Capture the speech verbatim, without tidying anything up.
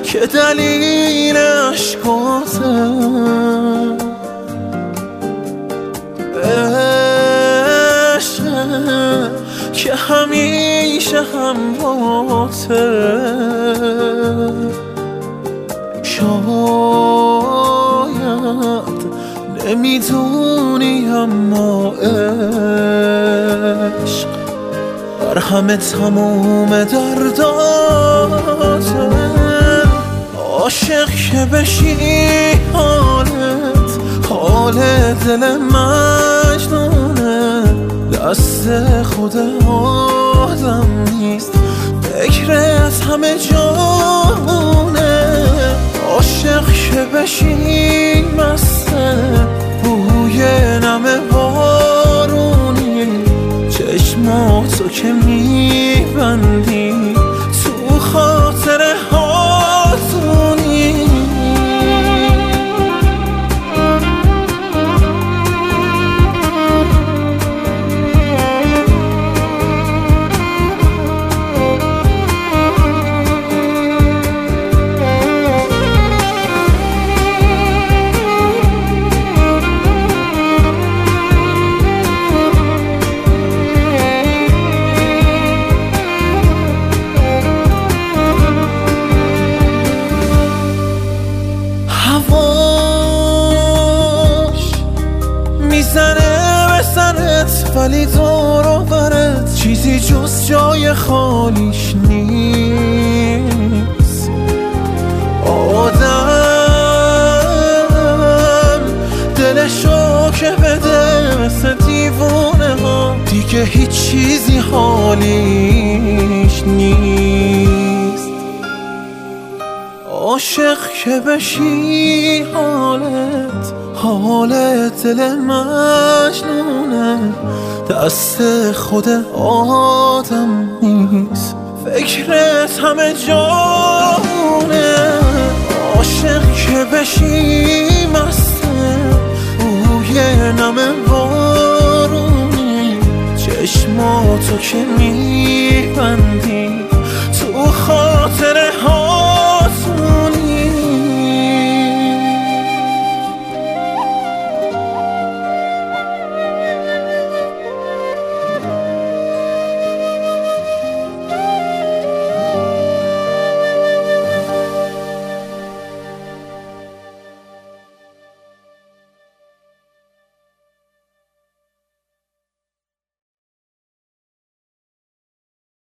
که دلیل عشقاته، عشقه که همیشه همراهته. شاید نمیدونی اما عشق بر همه تموم درداته. عاشق که بشی حالت حال دل مجنونه، دست خود آدم نیست فکرت همه جامونه. عاشق که بشی مسته بوی نم بارونی، چشماتو که میبندی تو خاطر هاتونی. هواش میزنه به سرت ولی دور و برت چیزی جز جای خالیش نیست. آدم دلشو که بده مثل دیوونه ها، دیگه هیچ چیزی حالیش نیست. عاشق که بشی حالت حالت دل مجنونه، دست خود آدم نیست فکرت همه جامونه. عاشق که بشی مسته بوی نم بارونی، چشماتو که می